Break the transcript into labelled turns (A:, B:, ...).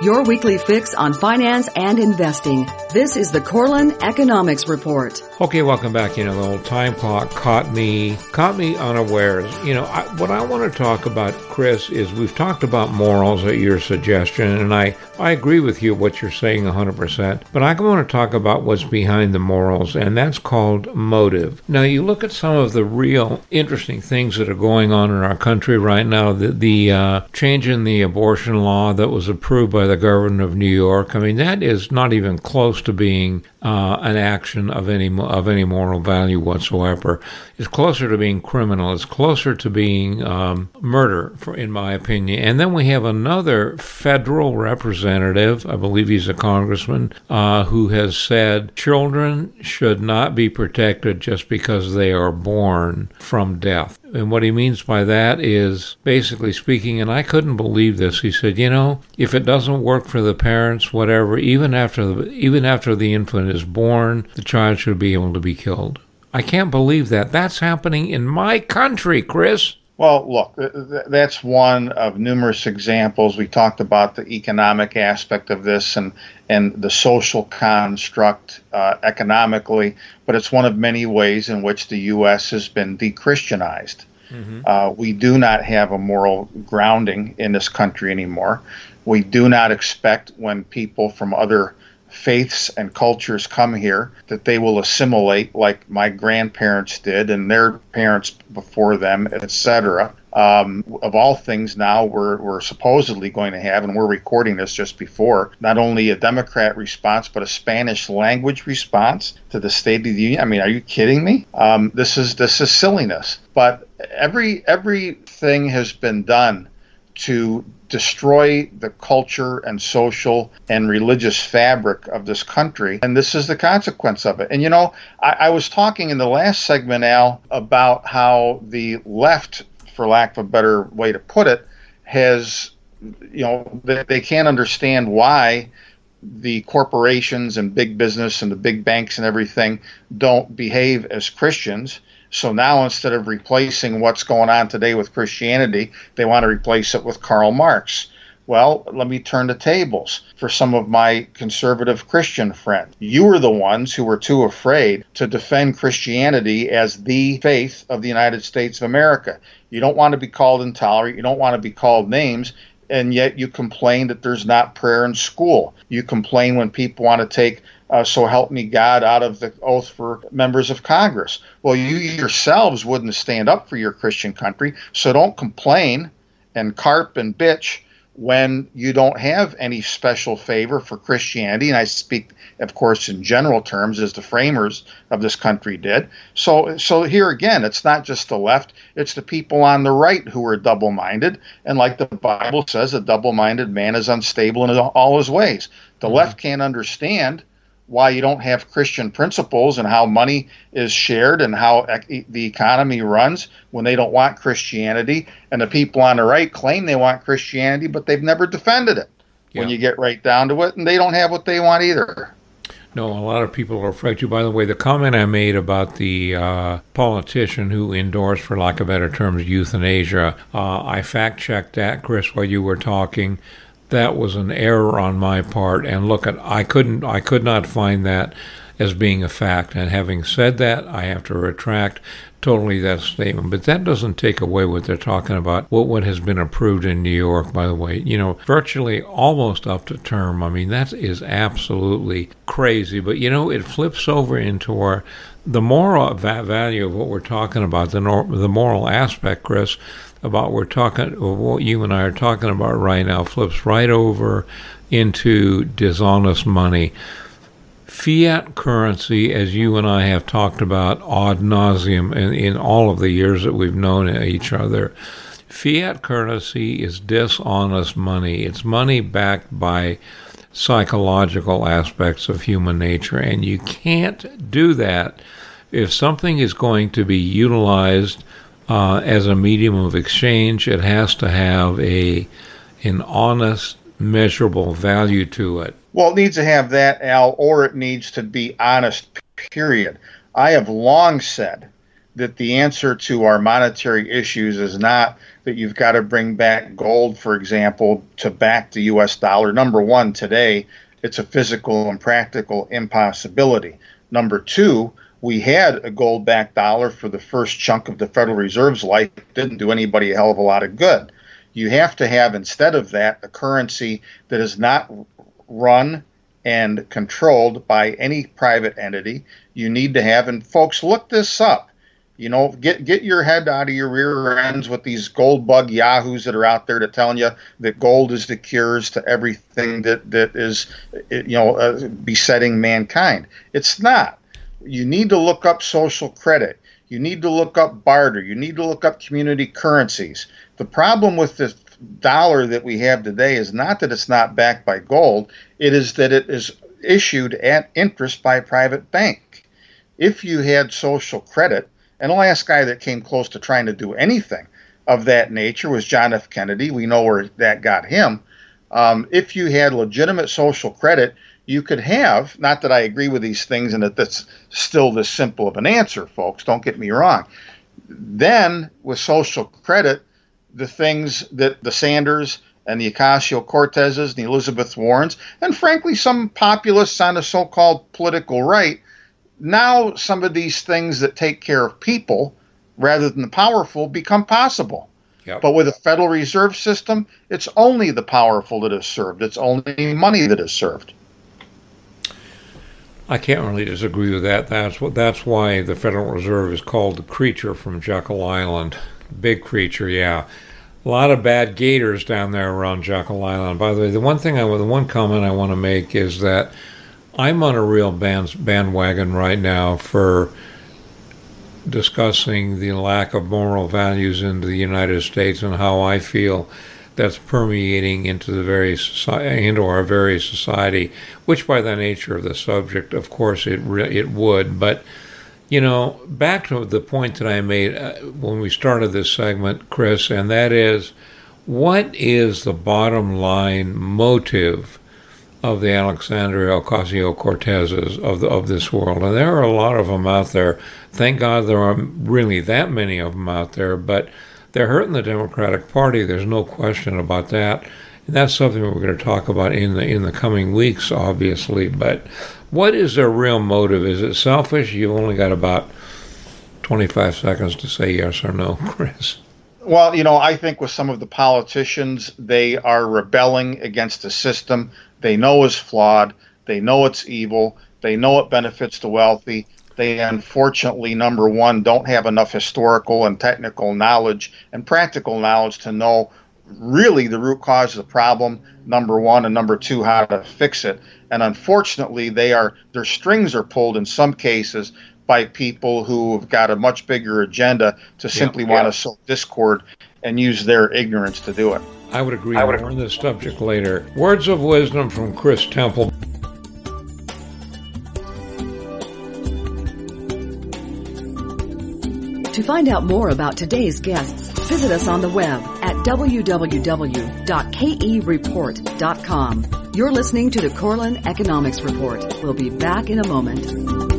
A: Your weekly fix on finance and investing. This is the Corlin Economics Report.
B: Okay, welcome back. The old time clock caught me unawares. What I want to talk about, Chris, is we've talked about morals at your suggestion, and I agree with you what you're saying 100%, but I want to talk about what's behind the morals, and that's called motive. Now, you look at some of the real interesting things that are going on in our country right now, the change in the abortion law that was approved by the governor of New York. I mean, that is not even close to being an action of any moral value whatsoever. It's closer to being criminal. It's closer to being murder, in my opinion. And then we have another federal representative, I believe he's a congressman, who has said children should not be protected just because they are born from death. And what he means by that is, basically speaking, and I couldn't believe this, he said, if it doesn't work for the parents, whatever, even after the infant is born, the child should be able to be killed. I can't believe that. That's happening in my country, Chris.
C: Well, look, that's one of numerous examples. We talked about the economic aspect of this and the social construct economically, but it's one of many ways in which the U.S. has been de-Christianized. Mm-hmm. We do not have a moral grounding in this country anymore. We do not expect when people from other faiths and cultures come here that they will assimilate like my grandparents did and their parents before them, etc. Of all things now, we're supposedly going to have, and we're recording this just before, not only a Democrat response, but a Spanish language response to the State of the Union. I mean, are you kidding me? This is silliness. But everything has been done to destroy the culture and social and religious fabric of this country. And this is the consequence of it. And, I was talking in the last segment, Al, about how the left, for lack of a better way to put it, has, they can't understand why the corporations and big business and the big banks and everything don't behave as Christians. So now instead of replacing what's going on today with Christianity, they want to replace it with Karl Marx. Well, let me turn the tables for some of my conservative Christian friends. You were the ones who were too afraid to defend Christianity as the faith of the United States of America. You don't want to be called intolerant. You don't want to be called names. And yet you complain that there's not prayer in school. You complain when people want to take so help me God out of the oath for members of Congress. Well, you yourselves wouldn't stand up for your Christian country, so don't complain and carp and bitch when you don't have any special favor for Christianity. And I speak, of course, in general terms, as the framers of this country did. So here again, it's not just the left, it's the people on the right who are double-minded. And like the Bible says, a double-minded man is unstable in all his ways. The left can't understand why you don't have Christian principles and how money is shared and how the economy runs when they don't want Christianity. And the people on the right claim they want Christianity, but they've never defended it when you get right down to it, and they don't have what they want either.
B: No, a lot of people are afraid to. By the way, the comment I made about the politician who endorsed, for lack of better terms, euthanasia, I fact-checked that, Chris, while you were talking. That was an error on my part, and I could not find that as being a fact. And having said that, I have to retract totally that statement. But that doesn't take away what they're talking about, what has been approved in New York, by the way. Virtually almost up to term. I mean, that is absolutely crazy. But, it flips over into the moral value of what we're talking about, the moral aspect, Chris, about what you and I are talking about right now, flips right over into dishonest money. Fiat currency, as you and I have talked about ad nauseum in all of the years that we've known each other, fiat currency is dishonest money. It's money backed by psychological aspects of human nature, and you can't do that if something is going to be utilized as a medium of exchange. It has to have an honest, measurable value to it.
C: Well, it needs to have that, Al, or it needs to be honest, period. I have long said that the answer to our monetary issues is not that you've got to bring back gold, for example, to back the U.S. dollar. Number one, today, it's a physical and practical impossibility. Number two, we had a gold-backed dollar for the first chunk of the Federal Reserve's life. It didn't do anybody a hell of a lot of good. You have to have, instead of that, a currency that is not run and controlled by any private entity. You need to have, and folks, look this up. You know, get your head out of your rear ends with these gold bug yahoos that are out there that telling you that gold is the cures to everything that is, besetting mankind. It's not. You need to look up social credit. You need to look up barter. You need to look up community currencies. The problem with the dollar that we have today is not that it's not backed by gold. It is that it is issued at interest by a private bank. If you had social credit, and the last guy that came close to trying to do anything of that nature was John F. Kennedy. We know where that got him. If you had legitimate social credit, you could have, not that I agree with these things and that that's still this simple of an answer, folks, don't get me wrong. Then, with social credit, the things that the Sanders and the Ocasio-Cortezes and the Elizabeth Warrens, and frankly some populists on the so-called political right, now some of these things that take care of people rather than the powerful become possible.
B: Yep.
C: But with a Federal Reserve System, it's only the powerful that is served. It's only money that is served.
B: I can't really disagree with that. That's why the Federal Reserve is called the creature from Jekyll Island. Big creature, yeah. A lot of bad gators down there around Jekyll Island. By the way, the one comment I want to make is that I'm on a real bandwagon right now for discussing the lack of moral values in the United States and how I feel that's permeating into our very society, which by the nature of the subject, of course, it would. But, back to the point that I made when we started this segment, Chris, and that is, what is the bottom line motive of the Alexandria Ocasio-Cortezes of this world? And there are a lot of them out there. Thank God there aren't really that many of them out there, but they're hurting the Democratic Party. There's no question about that. And that's something we're going to talk about in the coming weeks, obviously. But what is their real motive? Is it selfish? You've only got about 25 seconds to say yes or no, Chris.
C: Well, I think with some of the politicians, they are rebelling against the system they know is flawed. They know it's evil. They know it benefits the wealthy. They unfortunately, number one, don't have enough historical and technical knowledge and practical knowledge to know really the root cause of the problem, number one, and number two, how to fix it. And unfortunately, their strings are pulled in some cases by people who have got a much bigger agenda to simply want to sow discord and use their ignorance to do it.
B: I would agree. More on this subject later. Words of wisdom from Chris Temple.
A: To find out more about today's guests, visit us on the web at www.kereport.com. You're listening to the Corlin Economics Report. We'll be back in a moment.